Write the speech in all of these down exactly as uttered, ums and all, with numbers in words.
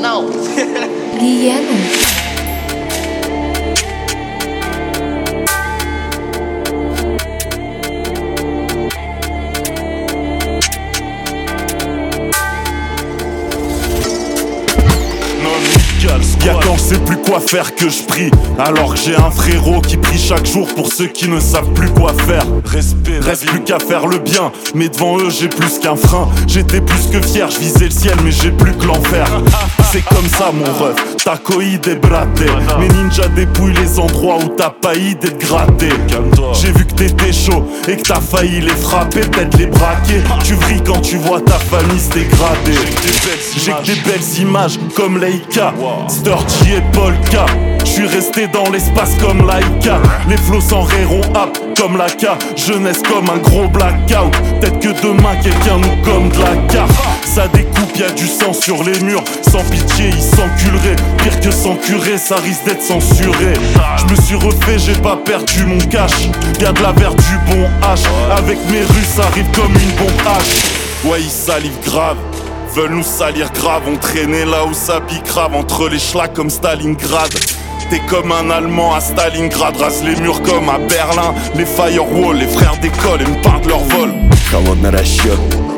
now. Guillermo. Y'a quand je sais plus quoi faire que je prie, alors que j'ai un frérot qui prie chaque jour pour ceux qui ne savent plus quoi faire. Respect, reste plus qu'à faire le bien, mais devant eux j'ai plus qu'un frein. J'étais plus que fier, je visais le ciel mais j'ai plus que l'enfer. C'est comme ça mon ref, t'as coï des bratés. Mes ninjas dépouillent les endroits où t'as pailli d'être gratté. J'ai vu que t'étais chaud et que t'as failli les frapper, peut-être les braquer. Tu vrilles quand tu vois ta famille se dégrader. J'ai que des belles images comme Laika, Sturgy et Polka. J'suis resté dans l'espace comme Laika. Les flots s'enraieront ap comme la K. Jeunesse comme un gros blackout. Peut-être que demain quelqu'un nous comme de la carte. Ça découpe, y'a du sang sur les murs. Sans pitié, ils s'enculeraient. Pire que sans curé, ça risque d'être censuré. J'me suis refait, j'ai pas perdu mon cash. Y'a de la verre du bon H. Avec mes Russes, ça arrive comme une bombe H. Ouais, ils salivent grave. Veulent nous salir grave, on traînait là où ça pique grave. Entre les schlacs comme Stalingrad. T'es comme un Allemand à Stalingrad. Rase les murs comme à Berlin. Les firewalls, les frères d'école, ils me parlent de leur vol. Холодный расчет,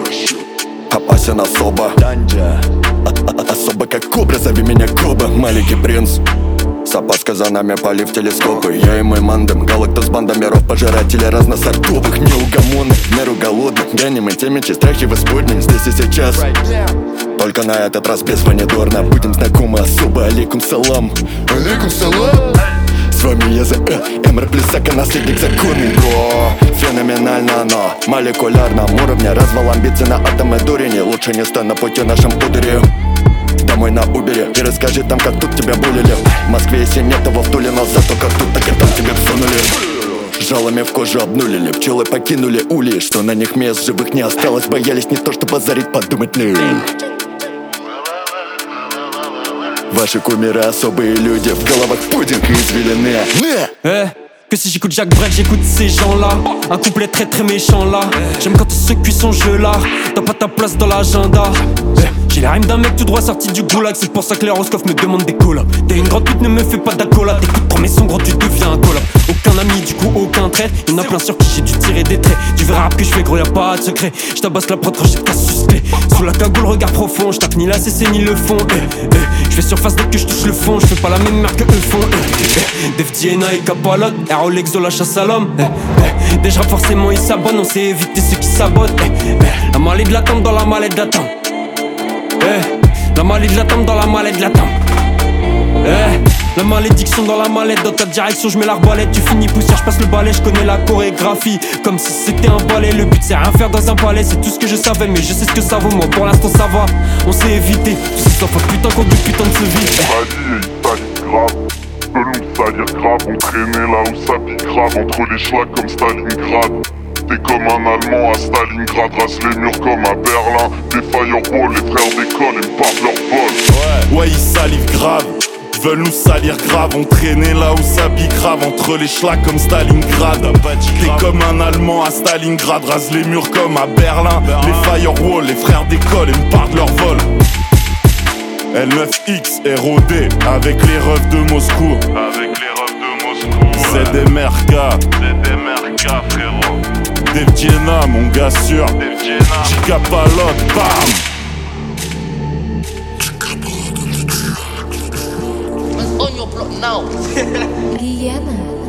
опасен особо. Особо как кобра, зови меня Коба. Маленький принц, с опаской за нами полив телескопы. Я и мой мандем, галактус банда миров, пожиратели разносортовых. Неугомонных, в меру голодных, гоним и теми, чьи страхи исподним здесь и сейчас. Только на этот раз без ванидорна. Будем знакомы особо, алейкум салам. Алейкум салам. С вами я за э, Эмр Плесака, наследник законный. Бро, феноменально, но молекулярном уровне. Развал амбиций на атомы дурени. Лучше не стой на пути нашим ударе. Домой на Убере и расскажи там, как тут тебя булили. В Москве если нет того втули, но зато как тут, так и там тебя всунули. Жалами в кожу обнулили, пчелы покинули улей. Что на них мест живых не осталось, боялись не то что позарить, подумать не. Ваши кумиры особые люди, в головах пудинг и извилины. Eh, que si j'écoute Jacques Brel, j'écoute ces gens-là. Un couplet très très méchant là. J'aime quand tu secoues son jeu là. T'as pas ta place dans l'agenda. Eh, j'ai la rime d'un mec tout droit sorti du goulag. C'est pour ça que les Roscoff me demandent des collabs. T'es une grande pute, ne me fais pas d'accolade. T'écoutes promets son gros, tu deviens un collab. Aucun ami, du coup aucun trait. Y'en a plein sur qui j'ai dû tirer des traits. Tu verras que je fais gros, y'a pas de secret. J'tabasse la prod quand j'ai de casse suspect. Sous la cagoule, regard profond. J'tape ni la C C ni le fond. Eh, eh, j'fais surface dès que j'touche le fond. J'fais pas la même merde que eux font. Eh, eh, Def Diena et Capalotte. Rolex de la chasse à l'homme. Eh, eh, déjà forcément ils s'abonnent. On sait éviter ceux qui sabotent. Eh, eh, la maladie de la tombe dans la maladie de la tombe. Eh, la maladie de la tombe dans la maladie de la tombe. Eh, la malédiction dans la mallette. Dans ta direction je mets l'arbalète. Tu finis poussière, je passe le balai. Je connais la chorégraphie comme si c'était un ballet. Le but c'est rien faire dans un palais. C'est tout ce que je savais mais je sais ce que ça vaut. Moi pour l'instant ça va, on s'est évité. Tout ça ça fait putain qu'on du putain de se vit. Mali et Stalingrad, veulent nous salir grave. On traînait là où ça pique grave. Entre les schlacs comme Stalingrad. T'es comme un Allemand à Stalingrad. Rase les murs comme à Berlin. Les firewalls, les frères d'école, ils me parlent de leur vol. Ouais, ouais ils salivent grave. Veulent nous salir grave, on traînait là où ça pique grave. Entre les schlacs comme Stalingrad. T'es comme un Allemand à Stalingrad. Rase les murs comme à Berlin. Les firewalls, les frères d'école, ils me parlent de leur vol. L neuf X est rodé avec les refs de Moscou. Avec les refs de Moscou. Z M R K. Z M R K frérot. Def Diena mon gars sûr. Def Diena. Chicapalote, bam. On your block now. Guillermo.